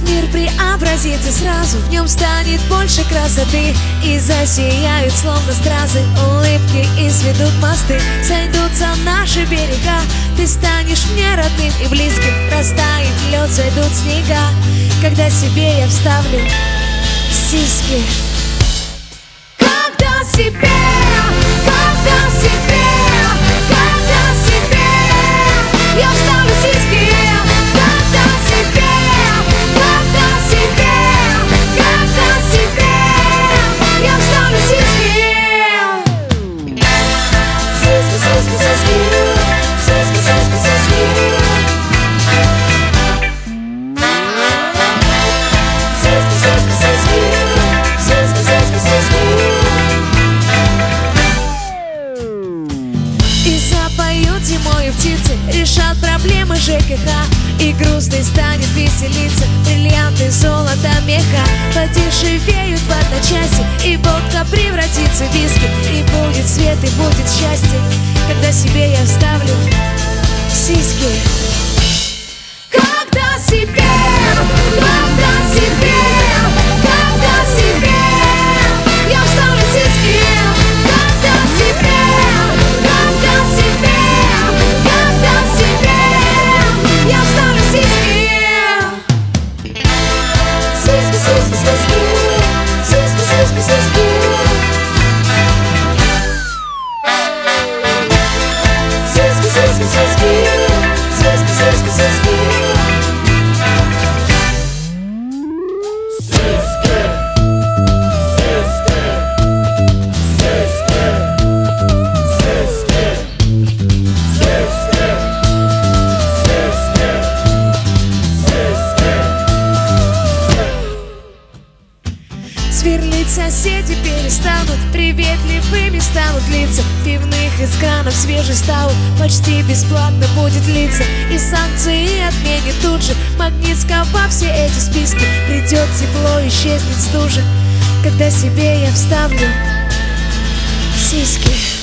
Мир преобразится сразу, в нем станет больше красоты, и засияют словно стразы улыбки, и сведут мосты, сойдутся наши берега. Ты станешь мне родным и близким, растает лед, зайдут снега, когда себе я вставлю сиськи. Когда себе я вставлю сиськи. Зимой птицы решат проблемы ЖКХ, и грустный станет веселиться бриллианты, золото, меха подешевеют в одночасье, и водка превратится в виски, и будет свет, и будет счастье, когда себе я вставлю сиськи. Когда себе я вставлю сиськи. Сверлить соседи перестанут, приветливыми станут лица, пивных из кранов свежий стаут почти бесплатно будет литься, и санкции отменит тут же Магнитского все эти списки. Придет тепло, исчезнет стужа, когда себе я вставлю сиськи.